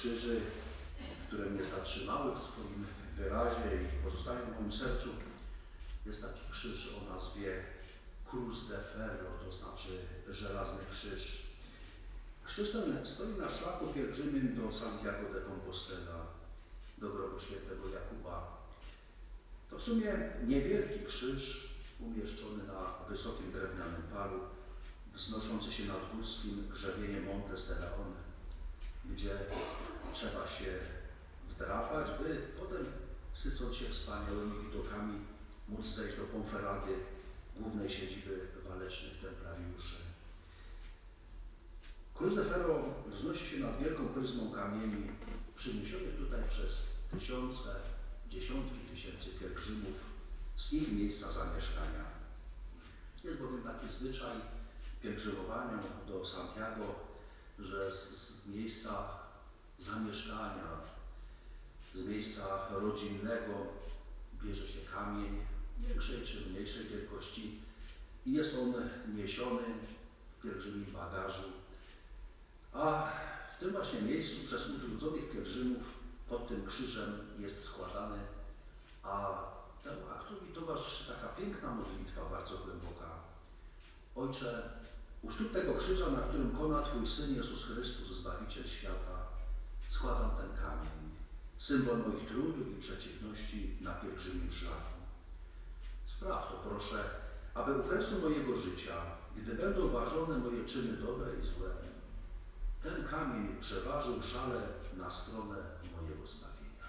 krzyży, które mnie zatrzymały w swoim wyrazie i pozostają w moim sercu, jest taki krzyż o nazwie Cruz de Ferro, to znaczy żelazny krzyż. Krzyż ten stoi na szlaku pielgrzymim do Santiago de Compostela, do grobu świętego Jakuba. To w sumie niewielki krzyż umieszczony na wysokim drewnianym palu, wznoszący się nad górskim grzebieniem Montes de Leon, gdzie trzeba się wdrapać, by potem, sycąc się wspaniałymi widokami, móc zejść do Ponferrady, głównej siedziby walecznych templariuszy. Cruz de Ferro wznosi się nad wielką pryzmą kamieni, przyniesionych tutaj przez tysiące, dziesiątki tysięcy pielgrzymów z ich miejsca zamieszkania. Jest bowiem taki zwyczaj pielgrzymowania do Santiago, że z miejsca zamieszkania, z miejsca rodzinnego bierze się kamień większej czy mniejszej wielkości i jest on niesiony w pielgrzymim bagażu. A w tym właśnie miejscu przez utrudzonych pielgrzymów pod tym krzyżem jest składany, a temu aktowi towarzyszy taka piękna modlitwa, bardzo głęboka. Ojcze, u stóp tego krzyża, na którym kona Twój Syn Jezus Chrystus, Zbawiciel świata, składam ten kamień, symbol moich trudów i przeciwności na pielgrzymim szlaku. Spraw to, proszę, aby u kresu mojego życia, gdy będą ważone moje czyny dobre i złe, ten kamień przeważył szale na stronę mojego zbawienia.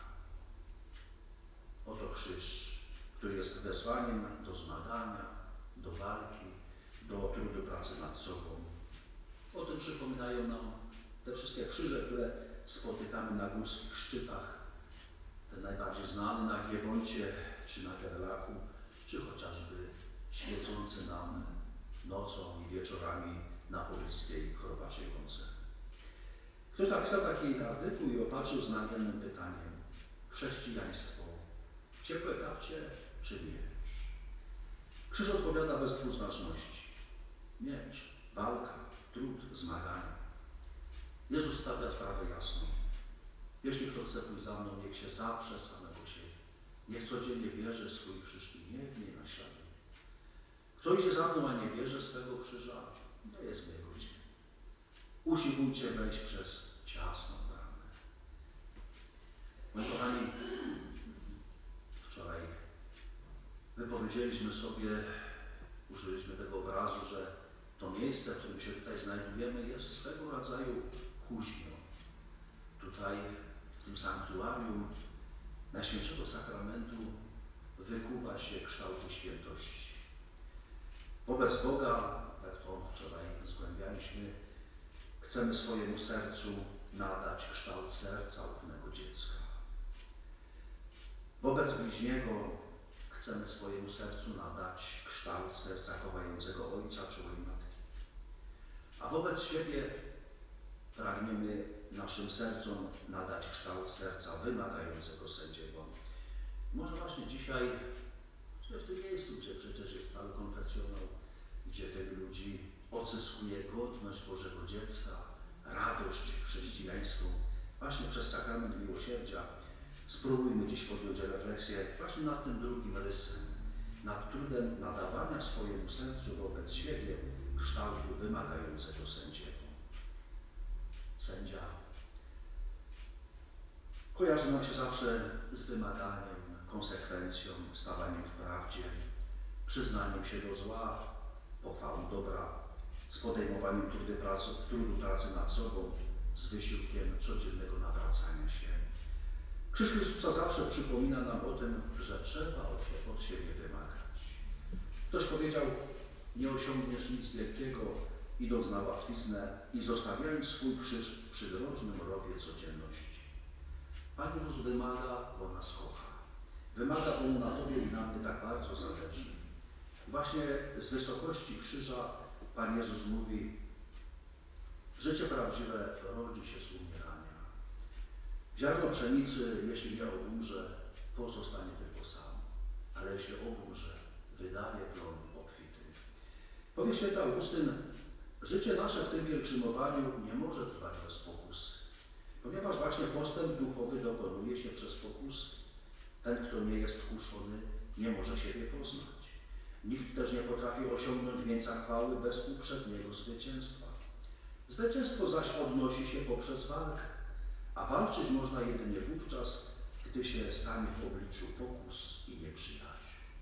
Oto krzyż, który jest wezwaniem do zmagania, do walki, do trudu pracy nad sobą. O tym przypominają nam te wszystkie krzyże, które spotykamy na górskich szczytach. Ten najbardziej znany na Giewoncie czy na Gerlachu, czy chociażby świecący nam nocą i wieczorami na Polickiej Chrobaczej Łące. Ktoś napisał taki artykuł i opatrzył znamiennym pytaniem: chrześcijaństwo, ciepłe kapcie czy miecz? Krzyż odpowiada bez dwuznaczności. Miecz, walka, trud, zmaganie. Jezus stawia sprawę jasno. Jeśli kto chce pójść za mną, niech się zaprze samego siebie. Niech codziennie bierze swój krzyż i niech mnie naśladuje. Kto idzie za mną, a nie bierze swego krzyża, to jest niegodzien. Usiłujcie wejść przez ciasną bramę. Moi kochani, wczoraj wypowiedzieliśmy sobie, użyliśmy tego obrazu, że to miejsce, w którym się tutaj znajdujemy, jest swego rodzaju kuźnią. Tutaj, w tym sanktuarium Najświętszego Sakramentu, wykuwa się kształty świętości. Wobec Boga, jak to wczoraj zgłębialiśmy, chcemy swojemu sercu nadać kształt serca ufnego dziecka. Wobec bliźniego chcemy swojemu sercu nadać kształt serca kochającego ojca czy matki. A wobec siebie pragniemy naszym sercom nadać kształt serca wymagającego sędziego. Może właśnie dzisiaj, w tym miejscu, gdzie przecież jest stały konfesjonał, gdzie tych ludzi odzyskuje godność Bożego dziecka, radość chrześcijańską, właśnie przez sakrament miłosierdzia, spróbujmy dziś podjąć refleksję właśnie nad tym drugim rysem, nad trudem nadawania swojemu sercu wobec siebie kształtu wymagającego sędziego. Sędzia kojarzy nam się zawsze z wymaganiem, konsekwencją, stawaniem w prawdzie, przyznaniem się do zła, pochwałą dobra, z podejmowaniem trudu pracy nad sobą, z wysiłkiem codziennego nawracania się. Krzyż Chrystusa zawsze przypomina nam o tym, że trzeba od siebie wymagać. Ktoś powiedział: nie osiągniesz nic wielkiego, idąc na łatwiznę i zostawiając swój krzyż w przydrożnym rowie codzienności. Pan Jezus wymaga, bo nas kocha. Wymaga, bo mu na Tobie i na mnie tak bardzo zależy. Właśnie z wysokości krzyża Pan Jezus mówi: życie prawdziwe rodzi się z umierania. Ziarno pszenicy, jeśli nie obumrze, pozostanie tylko samo, ale jeśli obumrze, wydaje plon obfity. Powie święty Augustyn: życie nasze w tym pielgrzymowaniu nie może trwać bez pokusy. Ponieważ właśnie postęp duchowy dokonuje się przez pokusy. Ten, kto nie jest kuszony, nie może siebie poznać. Nikt też nie potrafi osiągnąć wieńca chwały bez uprzedniego zwycięstwa. Zwycięstwo zaś odnosi się poprzez walkę, a walczyć można jedynie wówczas, gdy się stanie w obliczu pokus i nieprzyjaciół.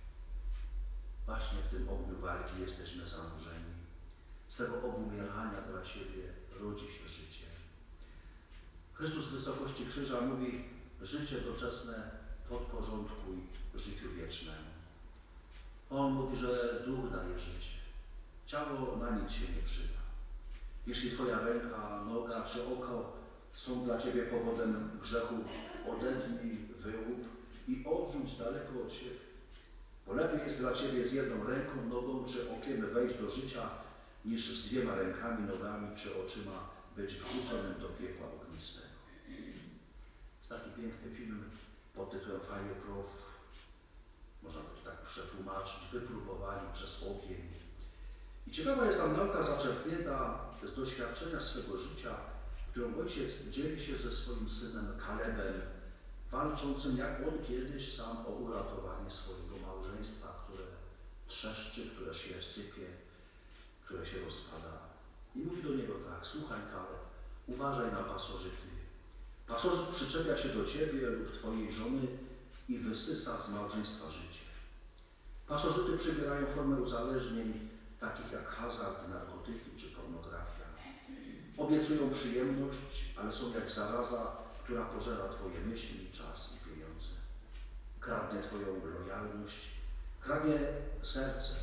Właśnie w tym ogniu walki jesteśmy zanurzeni. Z tego obumierania dla siebie rodzi się życie. Chrystus z wysokości krzyża mówi: życie doczesne podporządkuj życiu wiecznemu. On mówi, że duch daje życie. Ciało na nic się nie przyda. Jeśli twoja ręka, noga czy oko są dla ciebie powodem grzechu, odetnij, wyłup i odrzuć daleko od siebie. Bo lepiej jest dla ciebie z jedną ręką, nogą czy okiem wejść do życia, niż z 2 rękami, nogami czy oczyma być wrzuconym do piekła ognistego. Jest taki piękny film pod tytułem Fire Proof. Można by to tak przetłumaczyć: wypróbowani przez ogień. I ciekawa jest tam nauka zaczerpnięta z doświadczenia swego życia, którą ojciec dzieli się ze swoim synem Kalebem, walczącym jak on kiedyś sam o uratowanie swojego małżeństwa, które trzeszczy, które się sypie, które się rozpada. I mówi do niego tak: słuchaj, Kaleb, uważaj na pasożyty. Pasożyt przyczepia się do ciebie lub twojej żony i wysysa z małżeństwa życie. Pasożyty przybierają formę uzależnień, takich jak hazard, narkotyki czy pornografia. Obiecują przyjemność, ale są jak zaraza, która pożera twoje myśli, czas i pieniądze. Kradnie twoją lojalność, kradnie serce.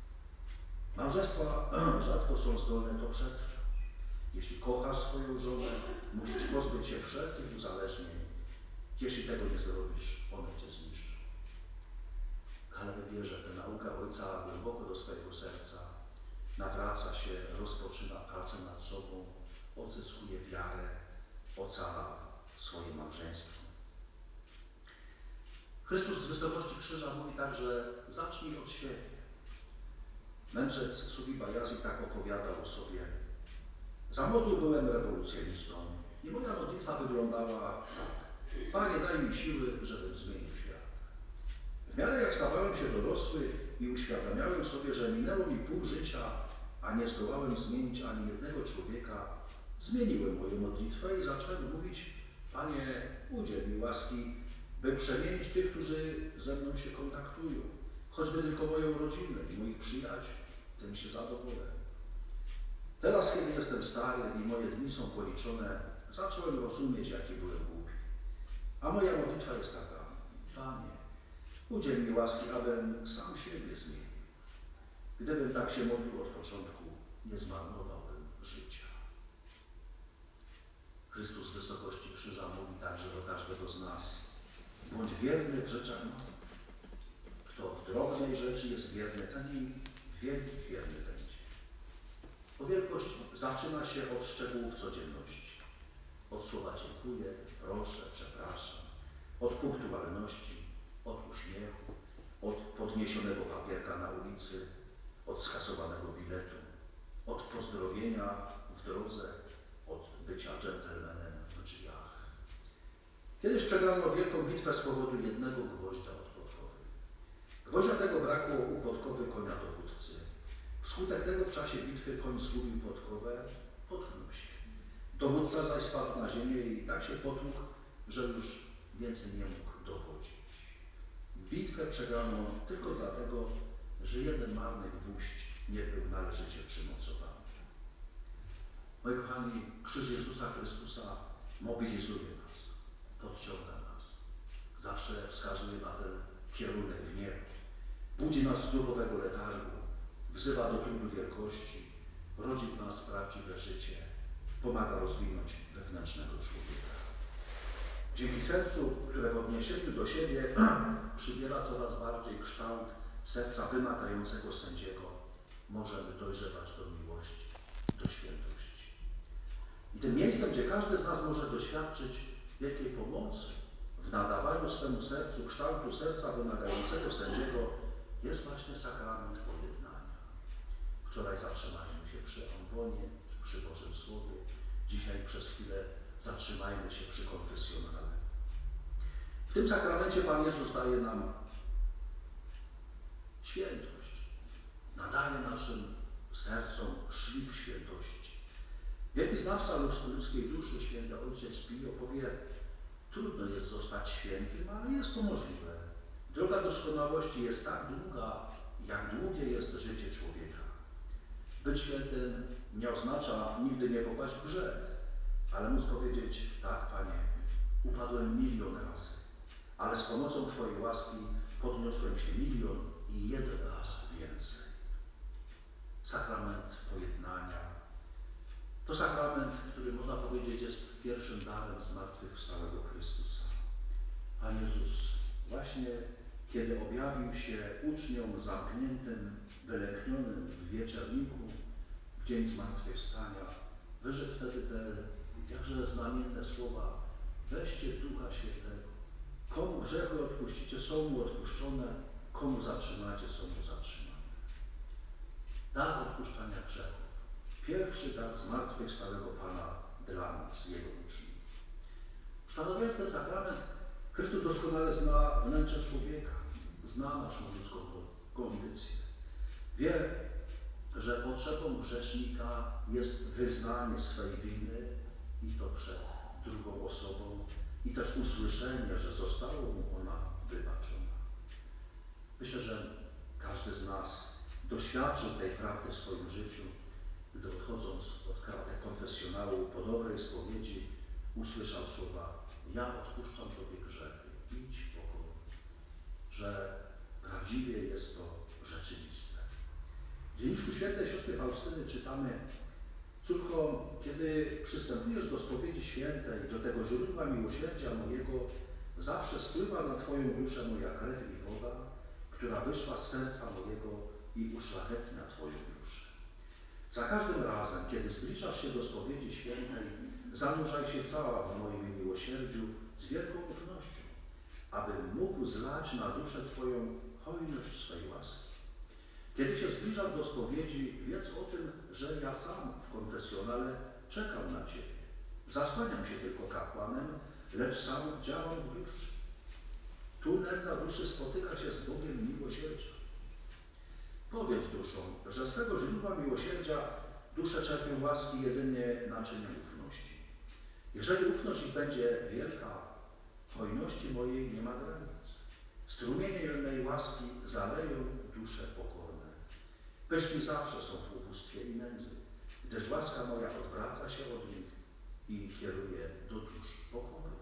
Małżeństwa rzadko są zdolne to przetrwać. Jeśli kochasz swoją żonę, musisz pozbyć się wszelkich uzależnień. Jeśli tego nie zrobisz, one cię zniszczą. Kaleb bierze tę naukę ojca głęboko do swojego serca, nawraca się, rozpoczyna pracę nad sobą, odzyskuje wiarę, ocala swoje małżeństwo. Chrystus z wysokości krzyża mówi także: zacznij od siebie. Mędrzec Sufi Bajazi tak opowiadał o sobie: za młodu byłem rewolucjonistą i moja modlitwa wyglądała tak: Panie, daj mi siły, żebym zmienił świat. W miarę jak stawałem się dorosły i uświadamiałem sobie, że minęło mi pół życia, a nie zdołałem zmienić ani jednego człowieka, zmieniłem moją modlitwę i zacząłem mówić: Panie, udziel mi łaski, by przemienić tych, którzy ze mną się kontaktują, choćby tylko moją rodzinę i moich przyjaciół, tym się zadowolę. Teraz, kiedy jestem stary i moje dni są policzone, zacząłem rozumieć, jaki byłem głupi. A moja modlitwa jest taka: Panie, udziel mi łaski, abym sam siebie zmienił. Gdybym tak się modlił od początku, nie zmarnowałbym życia. Chrystus z wysokości krzyża mówi także do każdego z nas: bądź wierny w rzeczach małych. Kto w drobnej rzeczy jest wierny, ten i w wielkich wierny będzie. Bo wielkość zaczyna się od szczegółów codzienności. Od słowa dziękuję, proszę, przepraszam. Od punktualności, od uśmiechu, od podniesionego papierka na ulicy, od skasowanego biletu, od pozdrowienia w drodze, od bycia dżentelmenem w drzwiach. Kiedyś przegrano wielką bitwę z powodu jednego gwoździa od podkowy. Gwoździa tego brakło u podkowy konia dowódcy. Wskutek tego w czasie bitwy koń zgubił podkowę, potknął się. Dowódca zaś spadł na ziemię i tak się potłukł, że już więcej nie mógł dowodzić. Bitwę przegrano tylko dlatego, że jeden marny gwóźdź nie był należycie przymocowany. Moi kochani, krzyż Jezusa Chrystusa mobilizuje nas, podciąga nas, zawsze wskazuje na ten kierunek w niebo, budzi nas z duchowego letargu, wzywa do trudu wielkości, rodzi w nas prawdziwe życie, pomaga rozwinąć wewnętrznego człowieka. Dzięki sercu, które w odniesieniu do siebie przybiera coraz bardziej kształt serca wymagającego sędziego, możemy dojrzewać do miłości, do świętości. I tym miejscem, gdzie każdy z nas może doświadczyć wielkiej pomocy w nadawaniu swemu sercu kształtu serca wymagającego sędziego, jest właśnie sakrament pojednania. Wczoraj zatrzymaliśmy się przy ambonie, przy Bożym Słowie. Dzisiaj przez chwilę zatrzymajmy się przy konfesjonale. W tym sakramencie Pan Jezus daje nam świętość. Nadaje naszym sercom szlif świętości. Wielki znawca ludzkiej duszy, święty ojciec Pio, powie: trudno jest zostać świętym, ale jest to możliwe. Droga doskonałości jest tak długa, jak długie jest życie człowieka. Być świętym nie oznacza nigdy nie popaść w grzech, ale móc powiedzieć: tak, Panie, upadłem 1 000 000 razy, ale z pomocą Twojej łaski podniosłem się 1 000 000 i 1 raz więcej. Sakrament pojednania to sakrament, który można powiedzieć jest pierwszym darem zmartwychwstałego Chrystusa. Pan Jezus właśnie kiedy objawił się uczniom zamkniętym, wylęknionym w wieczerniku w dzień zmartwychwstania, wyrzekł wtedy te jakże znamienne słowa: weźcie Ducha Świętego. Komu grzechy odpuścicie, są mu odpuszczone, komu zatrzymacie, są mu zatrzymane. Dar odpuszczania grzechów. Pierwszy dar zmartwychwstałego Pana dla nas, Jego uczniów. Stanowiąc ten sakrament, Chrystus doskonale zna wnętrze człowieka, zna naszą ludzką kondycję. Wie, że potrzebą grzesznika jest wyznanie swej winy i to przed drugą osobą i też usłyszenie, że została mu ona wybaczona. Myślę, że każdy z nas doświadczył tej prawdy w swoim życiu, gdy odchodząc od kratek konfesjonału po dobrej spowiedzi usłyszał słowa: ja odpuszczam Tobie grzechy, idź w pokoju. Że prawdziwie jest to rzeczywiste. W dzienniczku świętej siostry Faustyny czytamy: córko, kiedy przystępujesz do spowiedzi świętej, do tego źródła miłosierdzia mojego, zawsze spływa na Twoją duszę moja krew i woda, która wyszła z serca mojego i uszlachetnia Twoją duszę. Za każdym razem, kiedy zbliżasz się do spowiedzi świętej, zanurzaj się cała w moim miłosierdziu z wielką ufnością, abym mógł zlać na duszę Twoją hojność swej łaski. Kiedy się zbliżam do spowiedzi, wiedz o tym, że ja sam w konfesjonale czekam na Ciebie. Zasłaniam się tylko kapłanem, lecz sam działam w duszy. Tu nędza duszy spotyka się z Bogiem miłosierdzia. Powiedz duszom, że z tego źródła miłosierdzia dusze czerpią łaski jedynie naczyniem ufności. Jeżeli ufność ich będzie wielka, hojności mojej nie ma granic. Strumienie mej łaski zaleją dusze pokorne. Pyszni zawsze są w ubóstwie i nędzy, gdyż łaska moja odwraca się od nich i kieruje do dusz pokornych.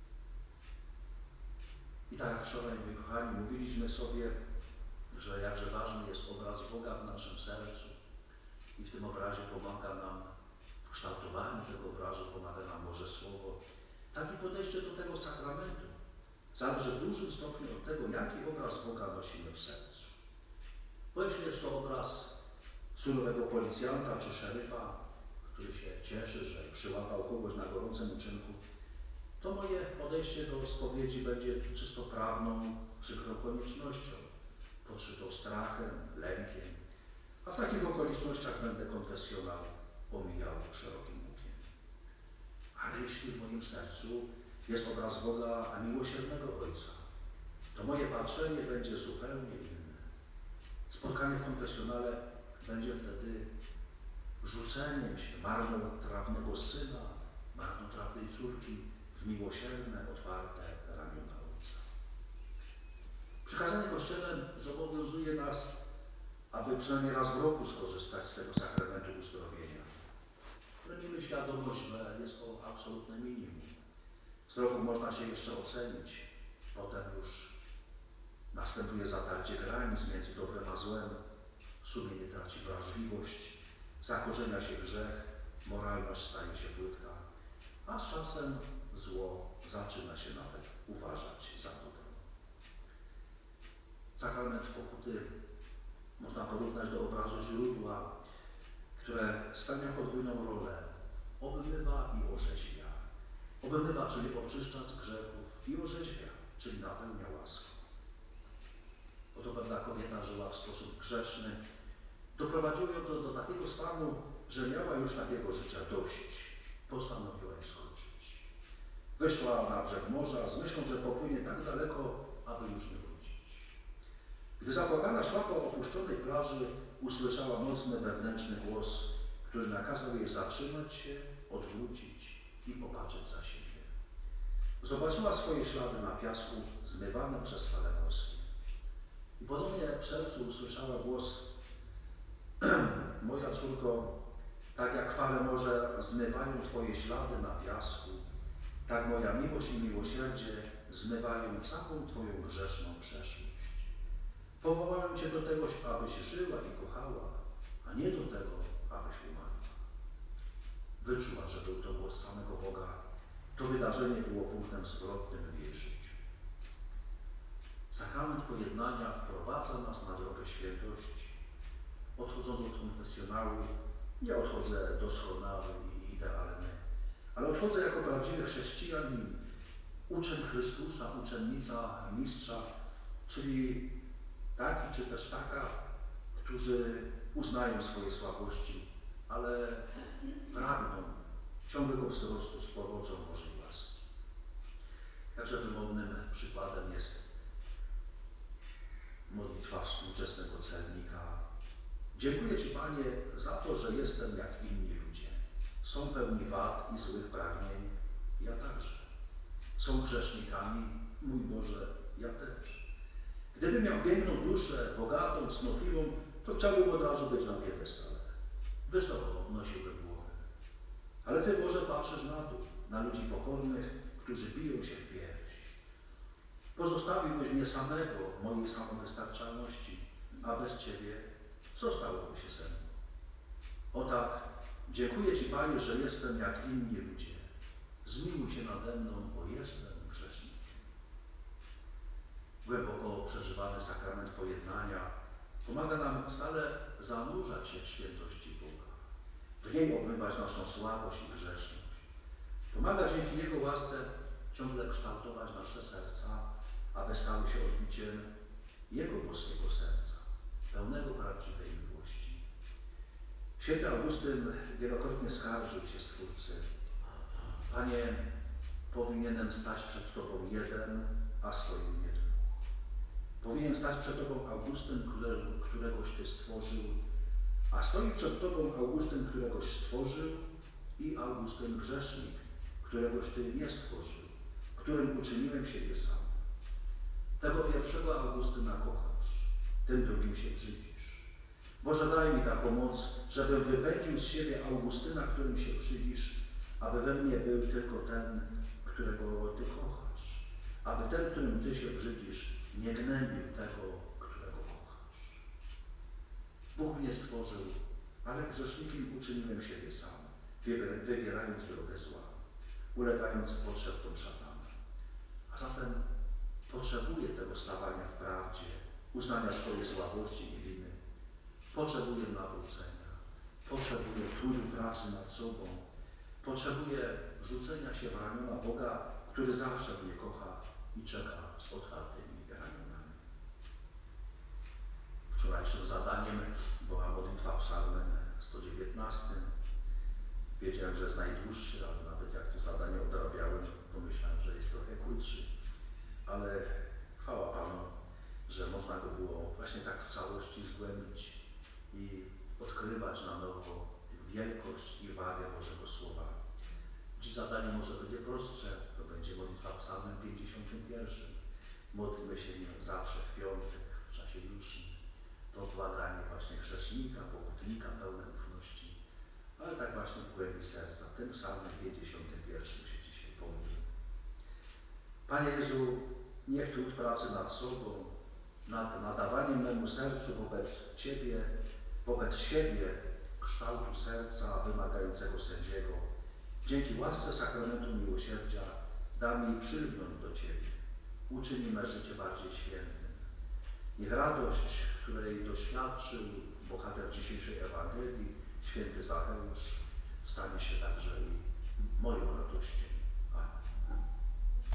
I tak jak wczoraj, moi kochani, mówiliśmy sobie, że jakże ważny jest obraz Boga w naszym sercu i w tym obrazie pomaga nam, w kształtowaniu tego obrazu pomaga nam Boże Słowo. Tak i podejście do tego sakramentu zależy w dużym stopniu od tego, jaki obraz Boga nosimy w sercu. Bo jeśli jest to obraz surowego policjanta czy szeryfa, który się cieszy, że przyłapał kogoś na gorącym uczynku, to moje podejście do spowiedzi będzie czysto prawną, przykrą koniecznością, podszytą strachem, lękiem, a w takich okolicznościach będę konfesjonał omijał szerokim łukiem. Ale jeśli w moim sercu jest obraz Boga, a miłosiernego Ojca, to moje patrzenie będzie zupełnie inne. Spotkanie w konfesjonale będzie wtedy rzuceniem się marnotrawnego syna, marnotrawnej córki w miłosierne, otwarte ramiona Ojca. Przykazanie kościelne zobowiązuje nas, aby przynajmniej raz w roku skorzystać z tego sakramentu uzdrowienia. Ale miejmy świadomość, że jest to absolutne minimum. Z roku można się jeszcze ocenić, potem już następuje zatarcie granic między dobrem a złem, sumienie traci wrażliwość, zakorzenia się grzech, moralność staje się płytka, a z czasem zło zaczyna się nawet uważać za dobro. Sakrament pokuty można porównać do obrazu źródła, które spełnia podwójną rolę. Obmywa i orzeźwia. Obmywa, czyli oczyszcza z grzechów, i orzeźwia, czyli napełnia łaską. Oto pewna kobieta żyła w sposób grzeszny. Doprowadziło ją do takiego stanu, że miała już takiego życia dość. Postanowiła je skończyć. Wyszła na brzeg morza z myślą, że popłynie tak daleko, aby już nie wrócić. Gdy zapłakana szła po opuszczonej plaży, usłyszała mocny wewnętrzny głos, który nakazał jej zatrzymać się, odwrócić i popatrzeć za siebie. Zobaczyła swoje ślady na piasku zmywane przez fale morskie. I podobnie w sercu usłyszała głos: moja córko, tak jak fale morza zmywają Twoje ślady na piasku, tak moja miłość i miłosierdzie zmywają całą Twoją grzeszną przeszłość. Powołałem Cię do tego, abyś żyła i kochała, a nie do tego, abyś umarła. Wyczuła, że był to głos samego Boga. To wydarzenie było punktem zwrotnym w jej życiu. Sakrament pojednania wprowadza nas na drogę świętości. Odchodząc od konfesjonału, nie odchodzę doskonały i idealny, ale odchodzę jako prawdziwy chrześcijanin, uczeń Chrystusa, uczennica mistrza, czyli taki czy też taka, którzy uznają swoje słabości, ale pragną ciągłego wzrostu z pomocą Bożej łaski. Jakże wymownym przykładem jest modlitwa współczesnego celnika. Dziękuję Ci, Panie, za to, że jestem jak inni ludzie. Są pełni wad i złych pragnień, ja także. Są grzesznikami, mój Boże, ja też. Gdybym miał piękną duszę, bogatą, cnotliwą, to chciałbym od razu być na piedestale. Wysoko nosiłbym głowę. Ale Ty, Boże, patrzysz na dół, na ludzi pokornych, którzy biją się w pierś. Pozostawiłbyś mnie samego w mojej samowystarczalności, a bez Ciebie co stałoby się ze mną? O tak, dziękuję Ci, Panie, że jestem jak inni ludzie. Zmiłuj się nade mną, bo jestem grzesznikiem. Głęboko przeżywany sakrament pojednania pomaga nam stale zanurzać się w świętości Boga, w niej obmywać naszą słabość i grzeszność. Pomaga dzięki Jego łasce ciągle kształtować nasze serca, aby stały się odbiciem Jego boskiego serca, pełnego prawdziwej miłości. Święty Augustyn wielokrotnie skarżył się Stwórcy: Panie, powinienem stać przed Tobą jeden, a stoi mnie dwóch. Powinien stać przed Tobą Augustyn, któregoś Ty stworzył, a stoi przed Tobą Augustyn, któregoś stworzył, i Augustyn grzesznik, któregoś Ty nie stworzył, którym uczyniłem siebie sam. Tego pierwszego Augustyna kochasz, tym drugim się brzydzisz. Boże, daj mi taką moc, żebym wypędził z siebie Augustyna, którym się brzydzisz, aby we mnie był tylko ten, którego Ty kochasz, aby ten, którym Ty się brzydzisz, nie gnębił tego, którego kochasz. Bóg mnie stworzył, ale grzesznikiem uczyniłem siebie sam, wybierając drogę zła, ulegając potrzebom szatana. A zatem potrzebuję tego stawania w prawdzie, uznania swojej słabości i winy. Potrzebuję nawrócenia, potrzebuję trudu pracy nad sobą, potrzebuję rzucenia się w ramiona Boga, który zawsze mnie kocha i czeka z otwartymi ramionami. Wczorajszym zadaniem była modlitwa psalmem 119. Wiedziałem, że jest najdłuższy, ale nawet jak to zadanie odrabiałem, pomyślałem, że jest trochę krótszy. Ale chwała Panu, że można go było właśnie tak w całości zgłębić i odkrywać na nowo wielkość i wagę Bożego Słowa. Dziś zadanie może będzie prostsze, to będzie modlitwa psalmem 51. Modlimy się zawsze w piątek, w czasie jutrznym. To błaganie właśnie grzesznika, pokutnika, pełne ufności. Ale tak właśnie w głębi serca, tym psalmem 51 się dzisiaj pomodlimy. Panie Jezu, niech trud pracy nad sobą, nad nadawaniem memu sercu wobec siebie kształtu serca wymagającego sędziego, dzięki łasce sakramentu miłosierdzia da mi przylgnąć do Ciebie. Uczyni me życie bardziej świętym. Niech radość, której doświadczył bohater dzisiejszej Ewangelii, święty Zacheusz, stanie się także i moją radością.